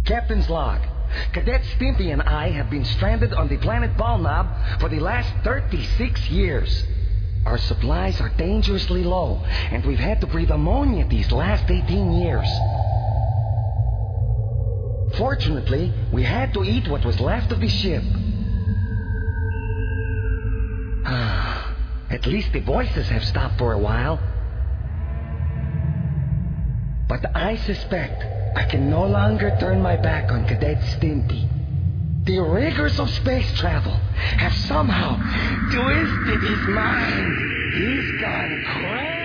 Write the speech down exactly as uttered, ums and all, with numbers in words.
Captain's log. Cadet Stimpy and I have been stranded on the planet Balnob for the last thirty-six years. Our supplies are dangerously low, and we've had to breathe ammonia these last eighteen years. Fortunately, we had to eat what was left of the ship. At least the voices have stopped for a while. But I suspect I can no longer turn my back on Cadet Stimpy. The rigors of space travel have somehow twisted his mind. He's gone crazy.